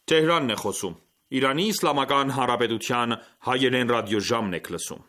Թեհրանն է խոսում։ Իրանի Իսլամական Հանրապետության հայերեն ռադիոժամն եք լսում։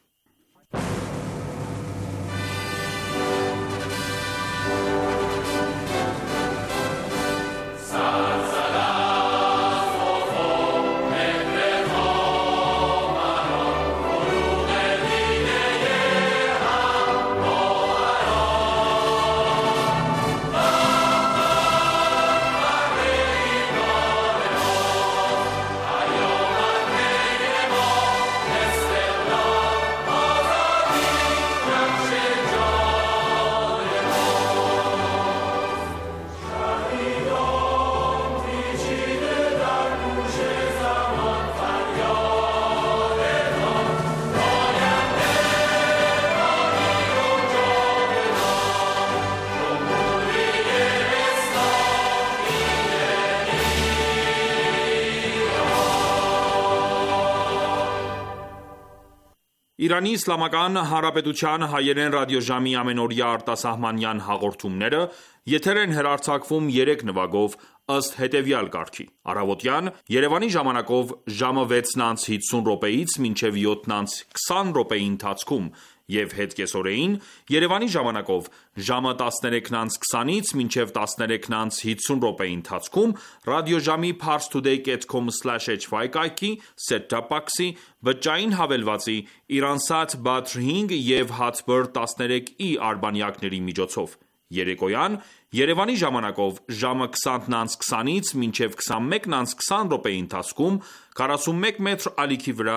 Իրանի Իսլամական Հանրապետության հայերեն ռադիոժամի ամենօրյա արտասահմանյան հաղորդումները եթեր են հեռարձակվում 3 նվագով ըստ հետևյալ կարգի. Առավոտյան Երևանի ժամանակով ժամը 6:50-ից մինչև 7:20 րոպեի ընթացքում և հետկեսօրեին Երևանի ժամանակով ժամը 13:20-ից մինչև 13:50 րոպեի ընթացքում ռադիոժամի parstoday.com/hy կայքի, set-top box-ի, բջջային հավելվածի, Iransat Badr 5 և Hatbird 13i արբանյակների միջոցով։ Երեկոյան Երևանի ժամանակով ժամը 20:20-ից մինչև 21:20 րոպեի ընթացքում 41 մետր ալիքի վրա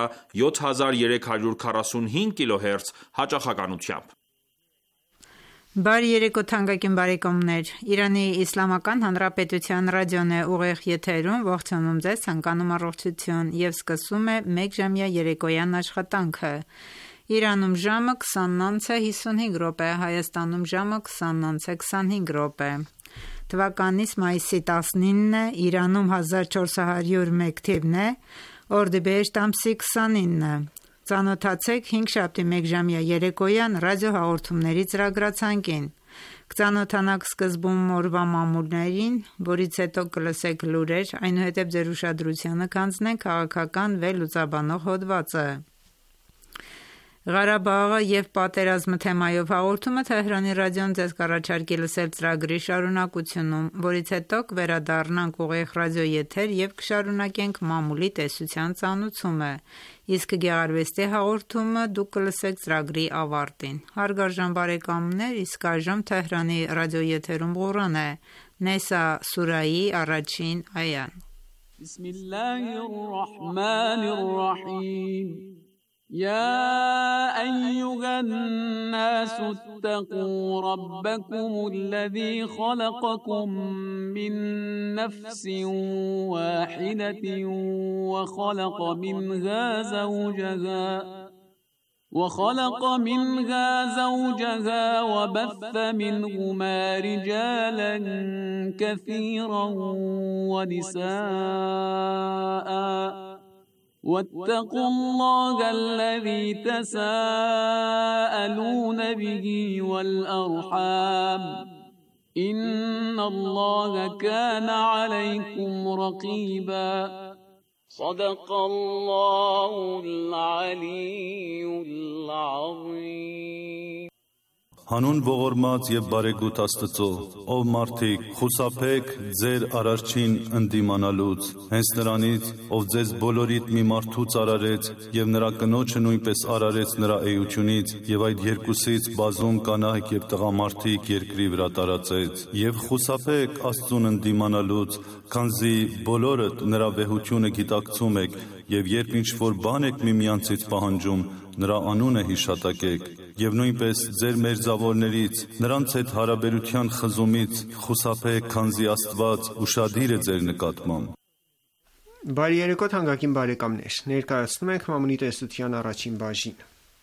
7345 կիլոհերց հաճախականությամբ։ Բարի երեկո թանկագին բարեկամներ, Իրանի Իսլամական Հանրապետության ռադիոն է ուղիղ եթերում, ողջունում ձեզ, ցանկանում առողջություն և սկսում է մեկ ժամյա երեկոյան աշխատանքը։ Իրանում ժամը 20:55 րոպե, Հայաստանում ժամը 20:25 րոպե։ Թվականիս մայիսի 19-ն է, Իրանում 1401 թիվն է, օրդիբեհեշտ ամսի 29-ը։ Ծանոթացեք հինգշաբթի մեկ ժամյա երեկոյան ռադիոհաղորդումների ծրագրացանկին։ Կծանոթանաք սկզբում օրվա մամուլներին, որից հետո կլսեք լուրեր, այնուհետև ձեր ուշադրությանը կանցնենք քաղաքական վերլուծաբանող հոդվածը։ Ղարաբաղը և պատերազմը թեմայով հաղորդումը Թեհրանի ռադիոն ձեզ կառաջարկի լսել ծրագրի շարունակությունում, որից հետո կվերադառնանք ուղիղ ռադիոեթեր և կշարունակենք մամուլի տեսության ծանուցումը, իսկ գեղարվեստի հաղորդումը դուք կլսեք ծրագրի ավարտին։ Հարգարժան բարեկամներ, իսկ այժմ Թեհրանի ռադիոեթերում Ղուրան է, Նեսա սուրայի առաջին այան։ Բիսմիլլահիռռահմանիռռահիմ يا أيها الناس اتقوا ربكم الذي خلقكم من نفس واحدة وخلق منها زوجها وبث منهما رجالا كثيرا ونساء واتقوا الله الذي تساءلون به والأرحام إن الله كان عليكم رقيبا صدق الله العلي العظيم Հանուն ողորմած և բարեգութ Աստծո, ով մարդիկ, խուսափեք ձեր Արարչին ընդդիմանալուց, հենց նրանից, ով ձեզ բոլորիդ մի մարդուց արարեց և նրա կնոջը նույնպես արարեց նրա էությունից և այդ երկուսից բազում կանայք և տղամարդիկ երկրի վրա տարածեց, և խուսափեք Աստծուն ընդդիմանալուց, քանզի բոլորդ նրա վեհությունը գիտակցում եք և երբ ինչ-որ բան եք միմյանցից պահանջում, նրա անունը հիշատակեք և նույնպես ձեր մերձավորներից նրանց հետ հարաբերության խզումից խուսափեք, քանզի Աստված ուշադիր է ձեր նկատմամբ։ Բարի երեկո թանկագին բարեկամներ, ներկայացնում ենք մամուլի տեսության առաջին բաժինը։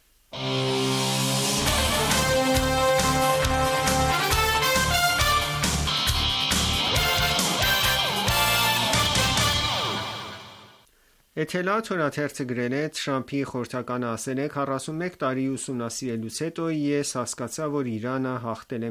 Էթելա թորաթերթը գրել է Թրամփի խորհրդականը ասել է 41 տարի ուսումնասիրելուց հետո ես հասկացա, որ Իրանը հաղթել է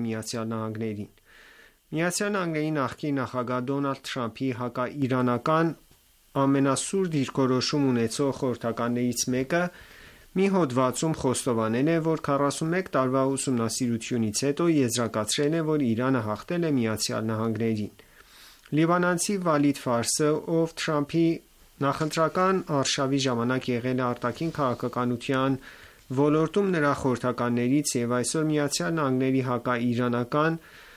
ԱՄՆ-ին։ ԱՄՆ-ի նախկին նախագահ Դոնալդ Թրամփի հակաիրանական ամենասուր դիրքորոշում ունեցող խորհրդականներից մեկը մի հոդվածում խոստովանել է, որ 41 տարվա ուսումնասիրությունից հետո եզրակացրել է, որ Իրանը հաղթել է ԱՄՆ-ին։ Լիբանանցի Վալիդ Ֆարսը, ով Թրամփի նախընտրական արշավի ժամանակ եղել է արտաքին քաղաքականության ոլորտում նրա խորհրդականներից եւ այսօր ԱՄՆ-ի հակաիրանական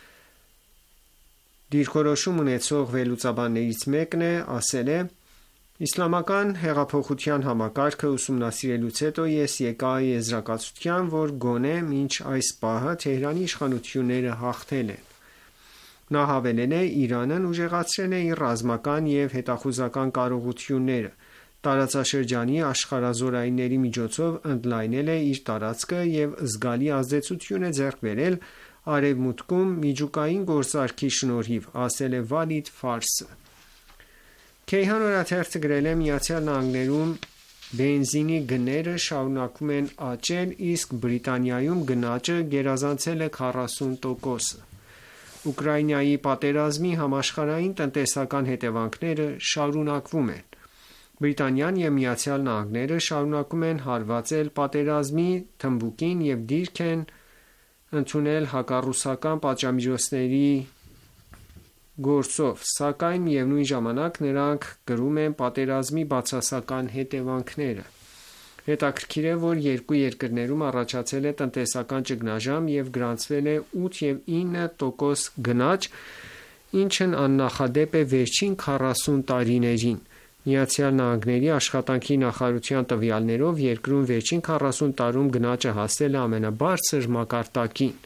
դիրքորոշում ունեցող վերլուծաբաններից մեկն է, ասել է. «Իսլամական հեղափոխության համակարգը ուսումնասիրելուց հետո ես եկա եզրակացության, որ գոնե մինչ այս պահը Թեհրանի իշխանությունները հաղթել են»։ Նա հավելել է. «Իրանն ուժեղացրել է իր ռազմական եւ հետախուզական կարողությունները, տարածաշրջանի աշխարհազորայինների միջոցով ընդլայնել է իր տարածքը եւ զգալի ազդեցություն է ձեռք բերել Արևմուտքում միջուկային գործարքի շնորհիվ», ասել է Վալիդ Ֆարսը։ Քեյհան օրաթերթը գրել է. «ԱՄՆ-ում բենզինի գները շարունակում են աճել, իսկ Բրիտանիայում գնաճը գերազանցել է 40%։ Ուկրաինայի պատերազմի համաշխարհային տնտեսական հետևանքները շարունակվում են։ Բրիտանիան եւ ԱՄՆ-ը շարունակում են հարվածել պատերազմի թմբուկին եւ դիրք են ընդունել հակառուսական պատժամիջոցների գործով, սակայն միևնույն ժամանակ նրանք կրում են պատերազմի բացասական հետևանքները։ Հետաքրքիր է, որ երկու երկրներում առաջացել է տնտեսական ճգնաժամ եւ գրանցվել է 8 եւ 9% գնաճ, ինչն աննախադեպ է վերջին 40 տարիներին։ ԱՄՆ-ի աշխատանքի նախարարության տվյալներով երկրում վերջին 40 տարում գնաճը հասել է ամենաբարձր մակարդակին։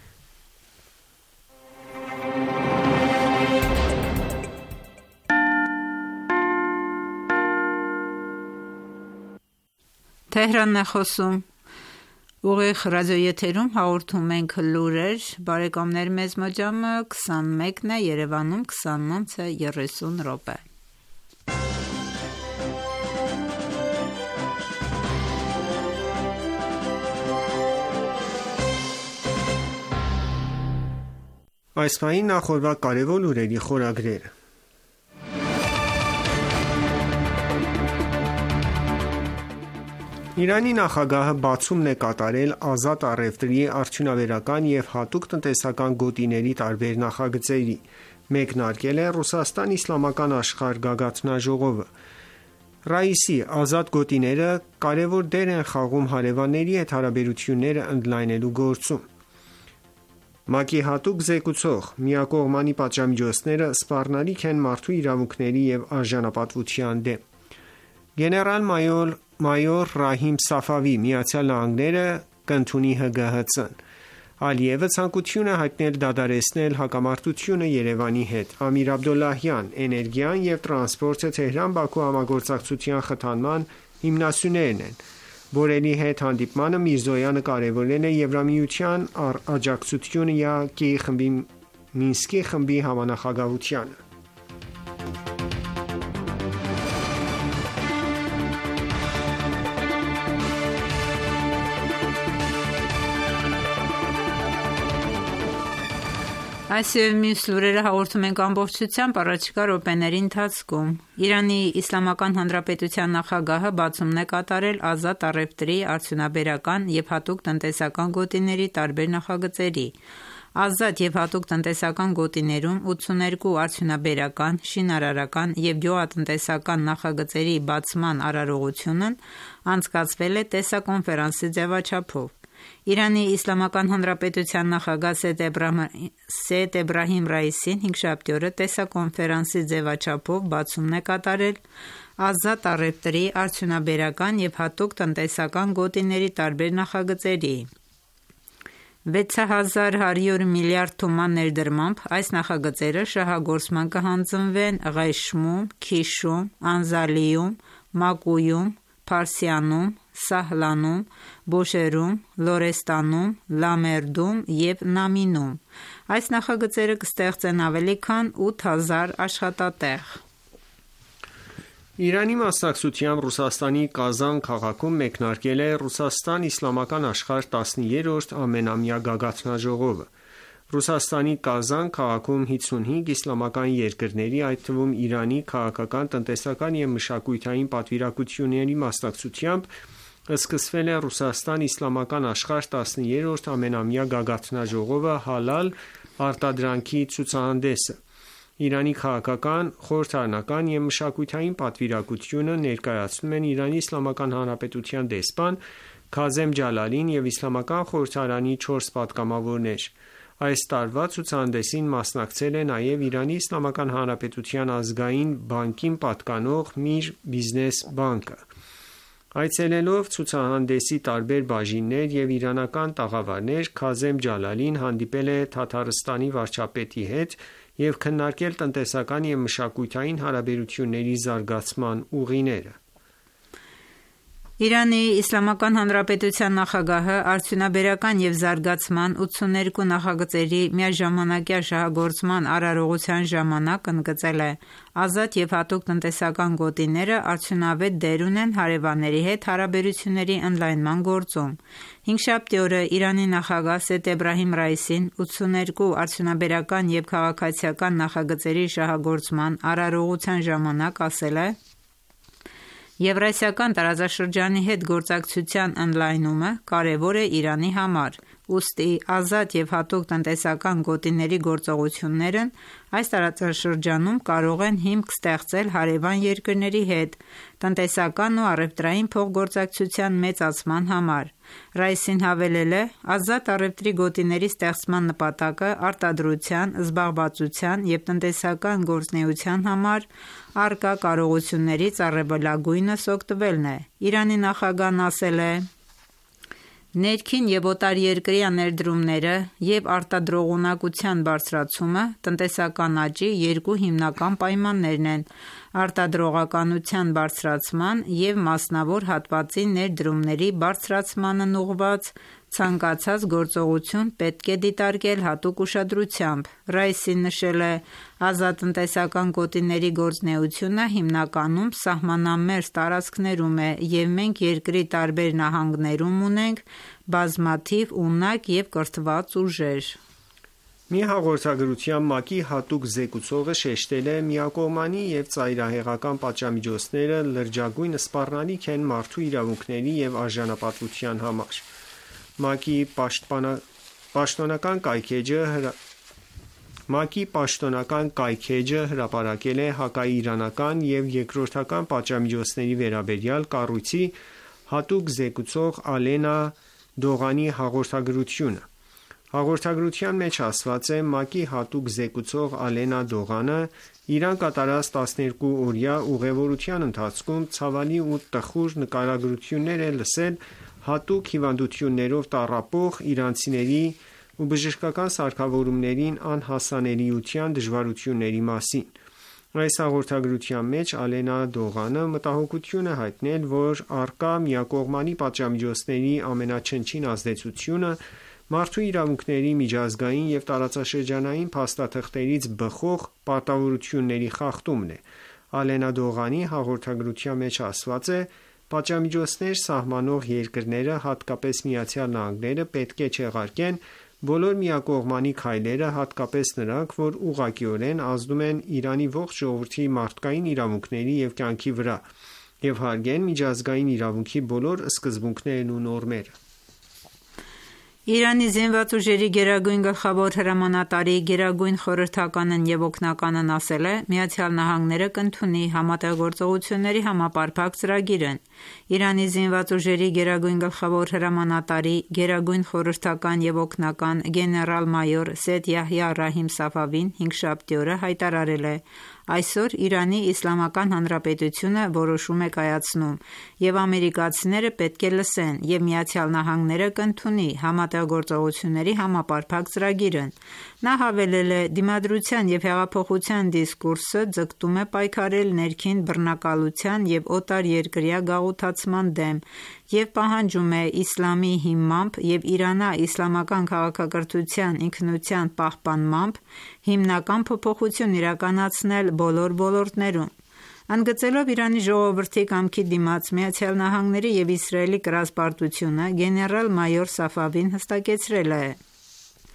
Թեհրանն է խոսում։ Ուղիղ ռադիոեթերում հաղորդում ենք լուրեր, բարեկամներ, մեզ մոջամը 21-ն է, Երևանում 29:30 րոպե։ Այս պահին նախորդ կարևոր լուրերի խորագրերը։ Իրանի նախագահը բացումն է կատարել ազատ առևտրի, արդյունաբերական եւ հատուկ տնտեսական գոտիների տարբեր նախագծերի։ Մեկնարկել է Ռուսաստան իսլամական աշխարհ գագաթնաժողովը։ Ռաիսի ազատ գոտիները կարևոր դեր են խաղում հարևանների հետ հարաբերությունները ընդլայնելու գործում։ ՄԱԿ-ի հատուկ զեկուցող միակողմանի պատժամիջոցները սպառնալիք են մարդու իրավունքների եւ արժանապատվության դեմ։ Գեներալ-մայոր Ռահիմ Սաֆավի ԱՄՆ-ը կընդունի ՀԳՀԾ-ն։ Ալիևը ցանկություն է հայտնել դադարեցնել հակամարտությունը Երևանի հետ։ Ամիր Աբդոլլահյան, էներգիան եւ տրանսպորտը Թեհրան-Բաքու համագործակցության խթանման հիմնասյուներն են։ Բորելի հետ հանդիպմանը Միրզոյանը կարևորել է Եվրամիության աջակցությունը ԵԱՀԿ Մինսկի խմբի համանախագահությանը։ Այս եւ մյուս լուրերը հաղորդում ենք ամբողջությամբ առաջիկա րոպեների ընթացքում։ Իրանի Իսլամական Հանրապետության նախագահը բացումն է կատարել ազատ առևտրի, արդյունաբերական եւ հատուկ տնտեսական գոտիների տարբեր նախագծերի։ Ազատ եւ հատուկ տնտեսական գոտիներում 82 արդյունաբերական, շինարարական եւ գյուղատնտեսական նախագծերի բացման արարողությունն անցկացվել է տեսակոնֆերանսի ձևաչափով։ Իրանի Իսլամական Հանրապետության նախագահ Սեյեդ Էբրահիմ Ռայիսին հինգշաբթի օրը տեսակոնֆերանսի ձևաչափով բացումն է կատարել ազատ առևտրի, արդյունաբերական եւ հատուկ տնտեսական գոտիների տարբեր նախագծերի։ 6100 միլիարդ թուման ներդրմամբ այս նախագծերը շահագործման կհանձնվեն Ղեշմում, Քիշում, Անզալիում, Մակույում, Փարսիանում, Սահլանում, Բոշերում, Լորեստանում, Լամերդում եւ Նամինում։ Այս նախագծերը կստեղծեն ավելի քան 8000 աշխատատեղ։ Իրանի մասնակցությամբ Ռուսաստանի Կազան քաղաքում մեկնարկել է Ռուսաստան իսլամական աշխարհ 13-րդ ամենամյա գագաթնաժողովը։ Ռուսաստանի Կազան քաղաքում 55 իսլամական երկրների, այդ թվում Իրանի քաղաքական, տնտեսական և մշակութային պատվիրակությունների մասնակցությամբ սկսվել է Ռուսաստան իսլամական աշխարհ 13-րդ ամենամյա գագաթնաժողովը «Հալալ» արտադրանքի ցուցահանդեսը։ Իրանի քաղաքական, խորհրդարանական և մշակութային պատվիրակությունը ներկայացնում են Իրանի Իսլամական Հանրապետության դեսպան Քազեմ Ջալալին և Իսլամական խորհրդարանի 4 պատգամավորներ։ Այս տարվա ցուցահանդեսին մասնակցել է նաև Իրանի Իսլամական Հանրապետության ազգային բանկին պատկանող Միր Բիզնես բանկը։ Այցելելով ցուցահանդեսի տարբեր բաժիններ և իրանական տաղավարներ, Քազեմ Ջալալին հանդիպել է Թաթարստանի վարչապետի հետ և քննարկել տնտեսական և մշակութային հարաբերությունների զարգացման ուղիները։ Իրանի Իսլամական Հանրապետության նախագահը արդյունաբերական և զարգացման 82 նախագծերի միաժամանակյա շահագործման արարողության ժամանակ ընդգծել է. ազատ և հատուկ տնտեսական գոտիները արդյունավետ դեր ունեն հարևանների հետ հարաբերությունների ընդլայնման գործում։ Հինգշաբթի օրը Իրանի նախագահ Սեյեդ Էբրահիմ Ռայիսին 82 արդյունաբերական և քաղաքացիական նախագծերի շահագործման արարողության ժամանակ ասել է. Եվրասիական տարածաշրջանի հետ գործակցության ընդլայնումը կարևոր է Իրանի համար, ուստի ազատ և հատուկ տնտեսական գոտիների գործողություններն այս տարածաշրջանում կարող են հիմք ստեղծել հարևան երկրների հետ տնտեսական ու առևտրային փոխգործակցության մեծացման համար։ Ռայիսին հավելել է. ազատ առևտրի գոտիների ստեղծման նպատակը արտադրության, զբաղվածության և տնտեսական գործունեության համար առկա կարողություններից առավելագույնս օգտվելն է։ Իրանի նախագահն ասել է. ներքին և օտարերկրյա ներդրումները և արտադրողունակության բարձրացումը տնտեսական աճի երկու հիմնական պայմաններն են։ Արտադրողականության բարձրացման և մասնավոր հատվածի ներդրումների բարձրացմանն ուղղված ցանկացած գործողություն պետք է դիտարկել հատուկ ուշադրությամբ։ Ռայիսին նշել է. ազատ տնտեսական գոտիների գործունեությունը հիմնականում սահմանամերձ տարածքներում է, և մենք երկրի տարբեր նահանգներում ունենք բազմաթիվ ունակ և կրթված ուժեր։ Մի հաղորդագրությամբ ՄԱԿ-ի հատուկ զեկուցողը շեշտել է. միակողմանի և ծայրահեղական պատժամիջոցները լրջագույն սպառնալիք են մարդու իրավունքների և արժանապատվության համար։ ՄԱԿ-ի պաշտոնական կայքէջը հրապարակել է հակաիրանական և երկրորդական պատժամիջոցների վերաբերյալ կառույցի հատուկ զեկուցող Ալենա Դողանի հաղորդագրությունը։ Հաղորդագրության մեջ ասված է. ՄԱԿ-ի հատուկ զեկուցող Ալենա Դողանը Իրան կատարած 12-օրյա ուղևորության ընթացքում ցավալի ու տխուր նկարագրություններ է լսել հատուկ հիվանդություններով տառապող իրանցիների ու բժշկական սարքավորումներին անհասանելիության դժվարությունների մասին։ Այս հաղորդագրության մեջ Ալենա Դողանը մտահոգություն է հայտնել, որ առկա միակողմանի պատժամիջոցների ամենաչնչին ազդեցությունը մարդու իրավունքների միջազգային և տարածաշրջանային փաստաթղթերից բխող պարտավորությունների խախտումն է։ Ալենա Դողանի հաղորդագրության մեջ ասված է. պատժամիջոցներ սահմանող երկրները, հատկապես ԱՄՆ-ը, պետք է չեղարկեն բոլոր միակողմանի քայլերը, հատկապես նրանք, որ ուղղակիորեն ազդում են Իրանի ողջ ժողովրդի մարդկային իրավունքների և կյանքի վրա, և հարգեն միջազգային իրավունքի բոլոր սկզբունքներն ու նորմերը։ Իրանի զինված ուժերի գերագույն գլխավոր հրամանատարի գերագույն խորհրդականն և օգնականն ասել է. ԱՄՆ-ը կընդունի համատեղգործողությունների համապարփակ ծրագիրն։ Իրանի զինված ուժերի գերագույն գլխավոր հրամանատարի գերագույն խորհրդական և օգնական գեներալ-մայոր Սեյեդ Յահյա Ռահիմ Սաֆավին հինգշաբթի օրը հայտարարել է. այսօր Իրանի Իսլամական Հանրապետությունը որոշում է կայացնում, և ամերիկացիները պետք է լսեն, և ԱՄՆ-ը կընդունի համատեղգործողությունների համապարփակ ծրագիրն։ Նա հավելել է. դիմադրության և հեղափոխության դիսկուրսը ձգտում է պայքարել ներքին բռնակալության և օտարերկրյա գաղութացման դեմ և պահանջում է իսլամի հիմամբ և իրանա-իսլամական քաղաքակրթության ինքնության պահպանմամբ հիմնական փոփոխություն իրականացնել բոլոր ոլորտներում։ Ընդգծելով Իրանի ժողովրդի կամքի դիմաց ԱՄՆ-ի և Իսրայելի կրած պարտությունը, գեներալ-մայոր Սաֆավին հստակեցրել է.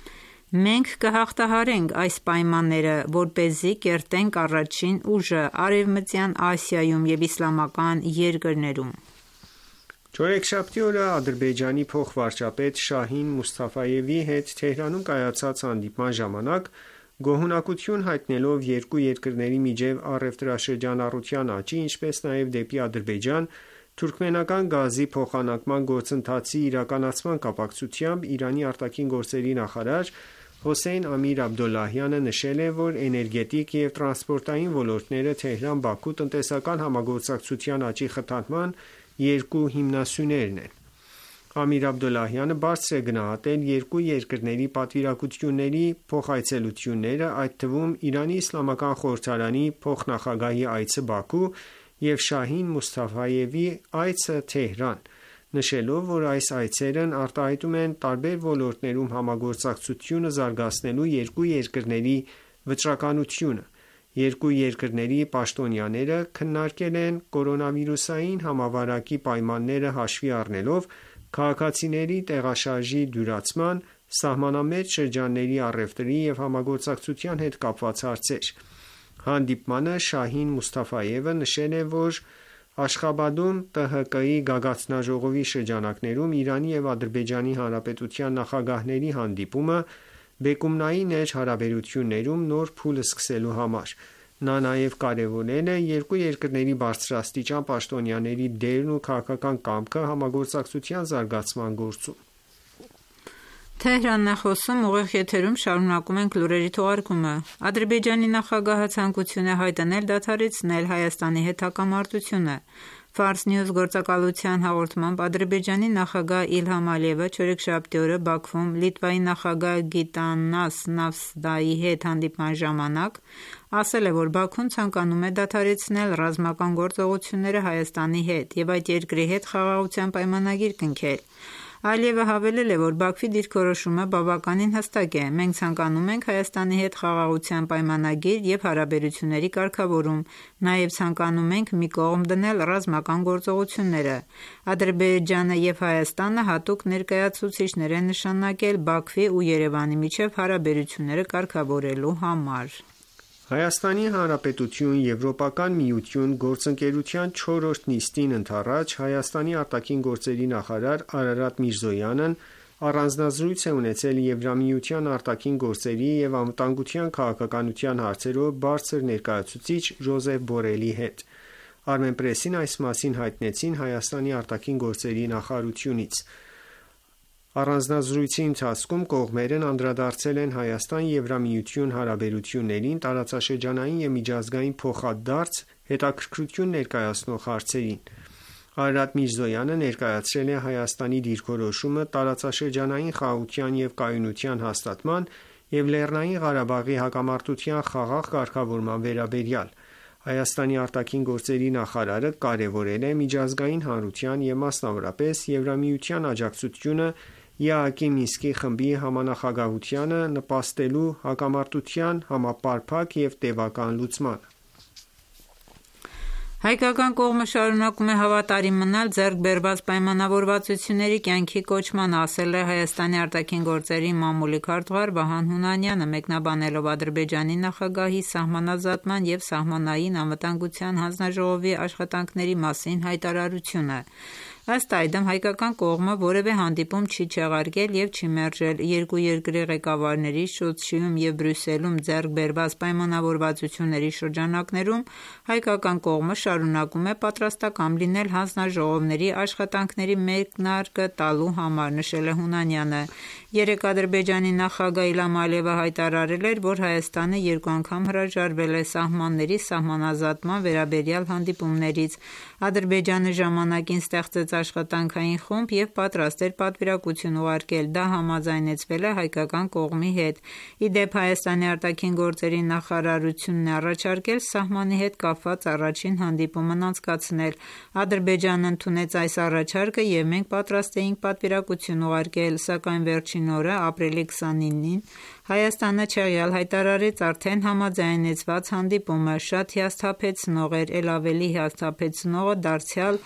Մենք կհաղթահարենք այս պայմանները, որպեսզի կերտենք առաջին ուժը Արևմտյան Ասիայում և իսլամական երկրներում։ Չորեքշաբթի օրը Ադրբեջանի փոխվարչապետ Շահին Մուսթաֆայևի հետ Թեհրանում կայացած հանդիպման ժամանակ գոհունակություն հայտնելով երկու երկրների միջև առևտրաշրջանառության աճի, ինչպես նաև դեպի Ադրբեջան թուրքմենական գազի փոխանակման գործընթացի իրականացման կապակցությամբ Իրանի արտաքին գործերի նախարար Հոսեյն Ամիր Աբդոլլահյանը նշել է, որ էներգետիկ և տրանսպորտային ոլորտները Թեհրան-Բաքու տնտեսական համագործակցության աճի խթանման երկու հիմնասյուներն են։ Ամիր Աբդոլլահյանը բարձր է գնահատել երկու երկրների պատվիրակությունների փոխայցելությունները, այդ թվում Իրանի Իսլամական Խորհրդարանի փոխնախագահի այցը Բաքու և Շահին Մուսթաֆայևի այցը Թեհրան, նշելով, որ այս այցերն արտահայտում են տարբեր ոլորտներում համագործակցությունը զարգացնելու երկու երկրների վճռականությունը։ Երկու երկրների պաշտոնյաները քննարկել են կորոնավիրուսային համավարակի պայմանները հաշվի առնելով քաղաքացիների տեղաշարժի դյուրացման, սահմանամերձ շրջանների առևտրի և համագործակցության հետ կապված հարցեր։ Հանդիպմանը Շահին Մուսթաֆայևը նշել է, որ Աշխաբադում ՏՀԿ-ի գագաթնաժողովի շրջանակներում Իրանի և Ադրբեջանի Հանրապետության նախագահների հանդիպումը բեկումնային էր հարաբերություններում նոր փուլ սկսելու համար։ Նա նաև կարևորել է երկու երկրների բարձրաստիճան պաշտոնյաների դերն ու քաղաքական կամքը համագործակցության զարգացման գործում։ Թեհրանն է խոսում, ուղիղ եթերում շարունակում ենք լուրերի թողարկումը։ Ադրբեջանի նախագահը ցանկություն է հայտնել դադարեցնել Հայաստանի հետ հակամարտությունը։ Fars News գործակալության հաղորդմամբ Ադրբեջանի նախագահ Իլհամ Ալիևը չորեքշաբթի օրը Բաքվում Լիտվայի նախագահ Գիտանաս Նավսդայի հետ հանդիպման ժամանակ ասել է, որ Բաքուն ցանկանում է դադարեցնել ռազմական գործողությունները Հայաստանի հետ և այդ երկրի հետ խաղաղության պայմանագիր կնքել։ Ալիևը հավելել է, որ Բաքվի դիրքորոշումը բավականին հստակ է։ Մենք ցանկանում ենք Հայաստանի հետ խաղաղության պայմանագիր և հարաբերությունների կարգավորում, նաև ցանկանում ենք մի կողմ դնել ռազմական գործողությունները։ Ադրբեջանը և Հայաստանը հատուկ ներկայացուցիչներ են նշանակել Բաքվի ու Երևանի միջև հարաբերությունները կարգավորելու համար։ Հայաստանի Հանրապետություն Եվրոպական միություն գործընկերության 4-րդ նիստին ընդառաջ Հայաստանի արտաքին գործերի նախարար Արարատ Միրզոյանն առանձնազրույց է ունեցել Եվրամիության արտաքին գործերի և անվտանգության քաղաքականության հարցերով բարձր ներկայացուցիչ Ժոզեֆ Բորելի հետ։ Armenpress-ին այս մասին հայտնեցին Հայաստանի արտաքին գործերի նախարարությունից։ Առանձնազրույցի ընթացքում կողմերն անդրադարձել են Հայաստան-Եվրամիություն հարաբերություններին, տարածաշրջանային և միջազգային փոխադարձ հետաքրքրություն ներկայացնող հարցերին։ Արարատ Միրզոյանը ներկայացրել է Հայաստանի դիրքորոշումը տարածաշրջանային խաղաղության և կայունության հաստատման և Լեռնային Ղարաբաղի հակամարտության խաղաղ կարգավորման վերաբերյալ։ Հայաստանի արտաքին գործերի նախարարը կարևորել է միջազգային հանրության և մասնավորապես Եվրամիության աջակցությունը ԵԱՀԿ Մինսկի խմբի համանախագահությանը նպաստելու հակամարտության համապարփակ և տևական լուծմանը։ Հայկական կողմը շարունակում է հավատարիմ մնալ ձեռք բերված պայմանավորվածությունների կյանքի կոչմանը, ասել է Հայաստանի արտաքին գործերի մամուլի քարտուղար Վահան Հունանյանը, մեկնաբանելով Ադրբեջանի նախագահի սահմանազատման և սահմանային անվտանգության հանձնաժողովի աշխատանքների մասին հայտարարությունը։ Ըստ այդմ, հայկական կողմը որևէ հանդիպում չի չեղարկել և չի մերժել երկու երկրի ղեկավարների Շուշիում և Բրյուսելում ձեռք բերված պայմանավորվածությունների շրջանակներում հայկական կողմը շարունակում է պատրաստակամ լինել հանձնաժողովների աշխատանքների մեկնարկը տալու համար, նշել է Հունանյանը։ Երեկ Ադրբեջանի նախագահ Իլհամ Ալիևը հայտարարել էր, որ Հայաստանը երկու անգամ հրաժարվել է սահմանների սահմանազատման վերաբերյալ հանդիպումներից։ Ադրբեջանը ժամանակին ստեղծեց աշխատանքային խումբ և պատրաստ էր պատվիրակություն ուղարկել, դա համաձայնեցվել է հայկական կողմի հետ։ Ի դեպ, Հայաստանի արտաքին գործերի նախարարությունն է առաջարկել սահմանի հետ կապված առաջին հանդիպումն անցկացնել։ Ադրբեջանն ընդունեց այս առաջարկը և մենք պատրաստ էինք պատվիրակություն ուղարկել, սակայն վերջին օրը, ապրիլի 29-ին, Հայաստանը չեղյալ հայտարարեց արդեն համաձայնեցված հանդիպումը։ Շատ հիասթափեցնող էր, էլ ավելի հիասթափեցնողը դարձյալ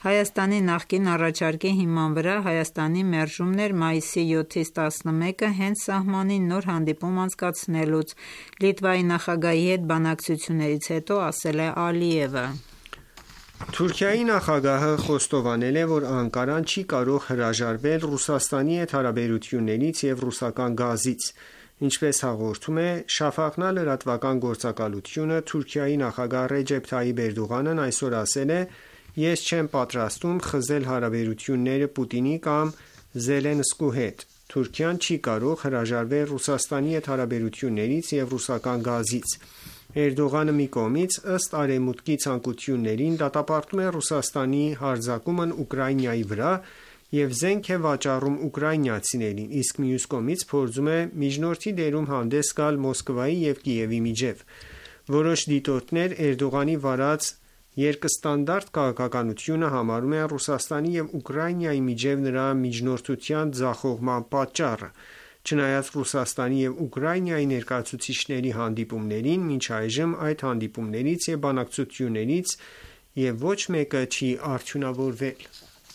Հայաստանի նախկին առաջարկի հիման վրա Հայաստանի մերժումն էր մայիսի 7-ից 11-ը հենց սահմանին նոր հանդիպում անցկացնելուց, Լիտվայի նախագահի հետ բանակցություններից հետո ասել է Ալիևը: Թուրքիայի նախագահը խոստովանել է, որ Անկարան չի կարող հրաժարվել Ռուսաստանի հետ հարաբերություններից և ռուսական գազից: Ինչպես հաղորդում է Շաֆաղնա լրատվական գործակալությունը, Թուրքիայի նախագահ Ռեջեփ Թայիփ Էրդողանն այսօր ասել է. «Ես չեմ պատրաստվում խզել հարաբերությունները Պուտինի կամ Զելենսկու հետ: Թուրքիան չի կարող հրաժարվել Ռուսաստանի հետ հարաբերություններից և ռուսական գազից»: Էրդողանը մի կողմից, ըստ Արևմուտքի ցանկություններին, դատապարտում է Ռուսաստանի հարձակումն Ուկրաինայի վրա և զենք է վաճառում ուկրաինացիներին, իսկ մյուս կողմից փորձում է միջնորդի դերում հանդես գալ Մոսկվայի և Կիևի միջև: Որոշ դիտորդներ Էրդողանի վարած երկստանդարտ քաղաքականությունը համարում են Ռուսաստանի և Ուկրաինայի միջև նրա միջնորդության ձախողման պատճառը: Չնայած Ռուսաստանի և Ուկրաինայի ներկայացուցիչների հանդիպումներին, մինչ այժմ այդ հանդիպումներից և բանակցություններից և ոչ մեկը չի արդյունավորվել: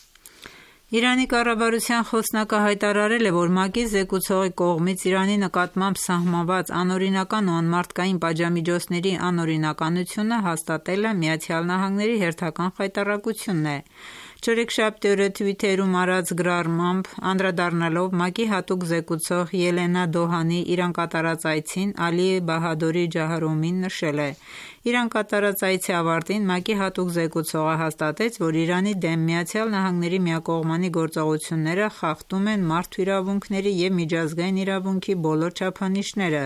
Իրանի կառավարության խոսնակը հայտարարել է, որ ՄԱԿ-ի զեկուցողի կողմից Իրանի նկատմամբ սահմանված անօրինական ու անմարդկային պատժամիջոցների անօրինականությունը հաստատելը ԱՄՆ-ի հերթական խայտառակությունն է: Չորեքշաբթի օրը Twitter-ում արած գրառմամբ անդրադառնալով ՄԱԿ-ի հատուկ զեկուցող Ելենա Դոհանի Իրան կատարած այցին, Ալի Բահադորի Ջահրոմին նշել է. «Իրան կատարած այցի ավարտին ՄԱԿ-ի հատուկ զեկուցողը հաստատեց, որ Իրանի դեմ ԱՄՆ-ի միակողմանի գործողությունները խախտում են մարդու իրավունքների և միջազգային իրավունքի բոլոր չափանիշները»: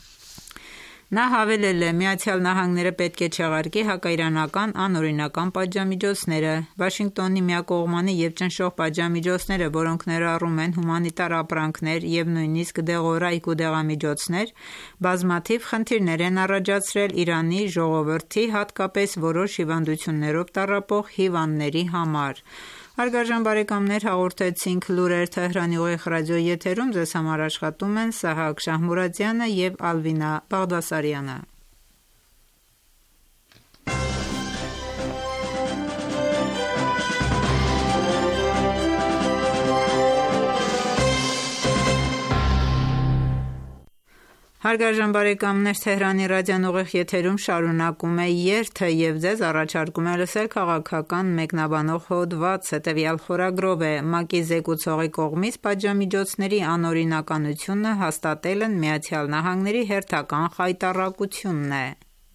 Նա հավելել է. «ԱՄՆ-ը պետք է չեղարկի հակաիրանական անօրինական պատժամիջոցները: Վաշինգտոնի միակողմանի և ճնշող պատժամիջոցները, որոնք ներառում են հումանիտար ապրանքներ և նույնիսկ դեղորայք ու դեղամիջոցներ, բազմաթիվ խնդիրներ են առաջացրել Իրանի ժողովրդի, հատկապես որոշ հիվանդություններով տառապող հիվանդների համար»: Հաղորդեցինք լուրեր Թեհրանի ուղիղ ռադիոյի եթերում: Ձեզ համար աշխատում են Սահակ Շահմուրադյանը և Ալվինա Բաղդասարյանը: Թեհրանի ռադիոն ուղիղ եթերում շարունակում է երթը և ձեզ առաջարկում է լսել քաղաքական մեկնաբանող հոդված: Տևյալ խորագրով է. ՄԱԿ-ի զեկուցողի կողմից պատժամիջոցների անօրինականությունը հաստատելն ԱՄՆ-ի հերթական խայտառակությունն է: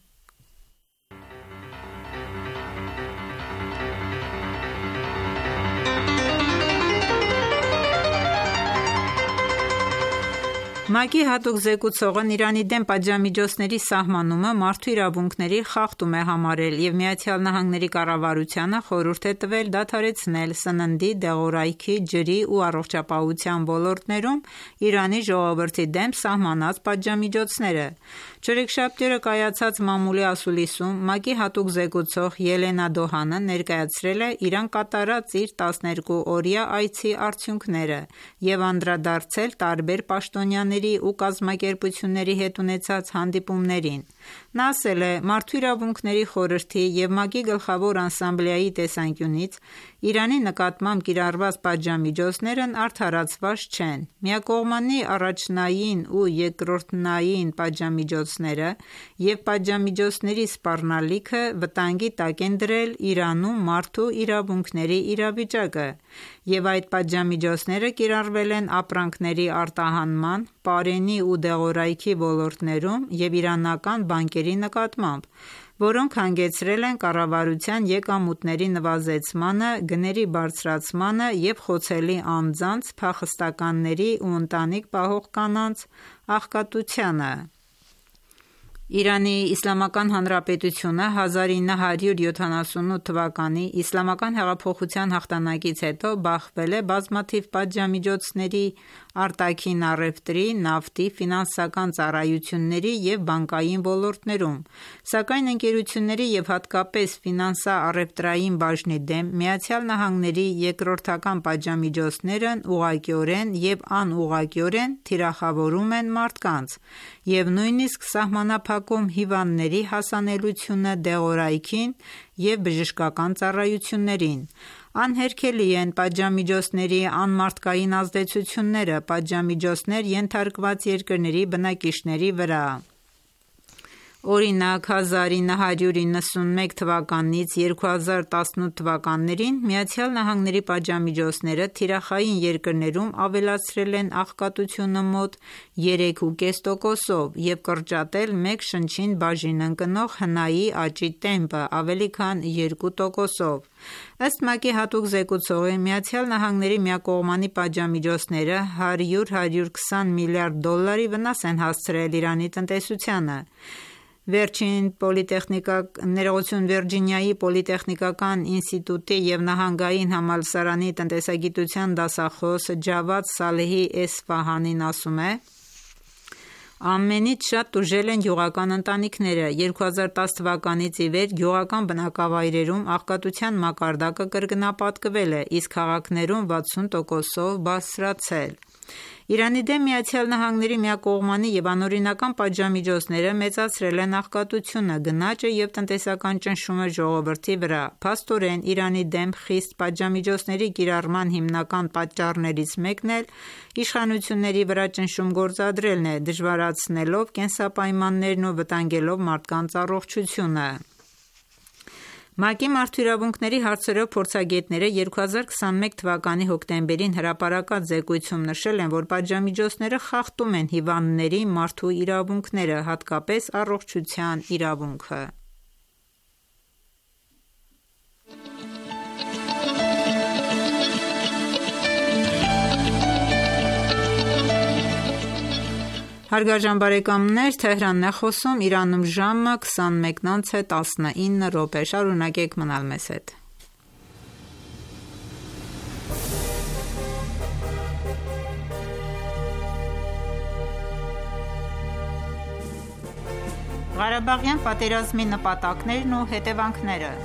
ՄԱԿ-ի հատուկ զեկուցողն Իրանի դեմ պատժամիջոցների սահմանումը մարդու իրավունքների խախտում է համարել և ԱՄՆ կառավարությանը խորհուրդ է տվել դադարեցնել սննդի, դեղորայքի, ջրի ու առողջապահության ոլորտներում Իրանի ժողովրդի դեմ սահմանած պատժամիջոցները: Չորեքշաբթի օրը կայացած մամուլի ասուլիսում ՄԱԿ-ի հատուկ զեկուցող Ելենա Դոհանը ներկայացրել է Իրան կատարած իր 12-օրյա այցի արդյունքները և անդրադարձել տարբեր պաշտոնյաների ու կազմակերպությունների հետ ունեցած հանդիպումներին: Նա ասել է. «Մարդու իրավունքների խորհրդի և ՄԱԿ-ի Գլխավոր ասամբլեայի տեսանկյունից Իրանի նկատմամբ կիրառված պատժամիջոցներն արդարացված չեն: Միակողմանի առաջնային ու երկրորդնային պատժամիջոցները և պատժամիջոցների սպառնալիքը վտանգի տակ են դրել Իրանում մարդու իրավունքների իրավիճակը և այդ պատժամիջոցները կիրառվել են ապրանքների արտահանման, պարենի ու դեղորայքի ոլորտներում և իրանական բանկերի նկատմամբ, որոնք հանգեցրել են կառավարության եկամուտների նվազեցմանը, գների բարձրացմանը և խոցելի անձանց, փախստականների ու ընտանիք պահող կանանց աղքատությանը»: ԻԻՀ-ն 1978 թվականի իսլամական հեղափոխության հաղթանակից հետո բախվել է բազմաթիվ պատժամիջոցների արտաքին առևտրի, նավթի, ֆինանսական ծառայությունների և բանկային ոլորտներում, սակայն ընկերությունների և հատկապես ֆինանսա-առևտրային բաժնի դեմ ԱՄՆ-ի երկրորդական պատժամիջոցներն ուղղակիորեն և անուղղակիորեն թիրախավորում են մարդկանց և նույնիսկ սահմանափակում հիվանդների հասանելիությունը դեղորայքին և բժշկական ծառայություններին: Անհերքելի են պատժամիջոցների անմարդկային ազդեցությունները պատժամիջոցներ ենթարկված երկրների բնակիչների վրա: Օրինակ 1991 թվականից 2018 թվականներին ԱՄՆ-ի պատժամիջոցները թիրախային երկրներում ավելացրել են աղքատությունը մոտ 3,5%-ով և կրճատել մեկ շնչին բաժին ընկնող հնայի աճի տեմպը ավելի քան 2%-ով: Ըստ ՄԱԿ-ի հատուկ զեկուցողի, ԱՄՆ-ի միակողմանի պատժամիջոցները $100-120 միլիարդ վնաս են հասցրել Իրանի տնտեսությանը: Ներողություն Վիրջինիայի պոլիտեխնիկական ինստիտուտի և նահանգային համալսարանի տնտեսագիտության դասախոս Ջավադ Սալեհի Էսֆահանին ասում է. «Ամենից շատ տուժել են գյուղական ընտանիքները: 2010 թվականից ի վեր գյուղական բնակավայրերում աղքատության մակարդակը կրկնապատկվել է, իսկ քաղաքներում 60%-ով բարձրացել»: Իրանի դեմ ԱՄՆ-ի միակողմանի և անօրինական պատժամիջոցները մեծացրել են աղքատությունը, գնաճը և տնտեսական ճնշումը ժողովրդի վրա: Փաստորեն, Իրանի դեմ խիստ պատժամիջոցների կիրառման հիմնական պատճառներից մեկն էլ իշխանությունների վրա ճնշում գործադրելն է, դժվարացնելով կենսապայմաններն ու վտանգելով մարդկանց առողջությունը: ՄԱԿ-ի մարդու իրավունքների հարցերով փորձագետները 2021 թվականի հոկտեմբերին հրապարակած զեկույցում նշել են, որ պատժամիջոցները խախտում են հիվանդների մարդու իրավունքները, հատկապես առողջության իրավունքը: Ղարաբաղյան պատերազմի նպատակներն ու հետևանքները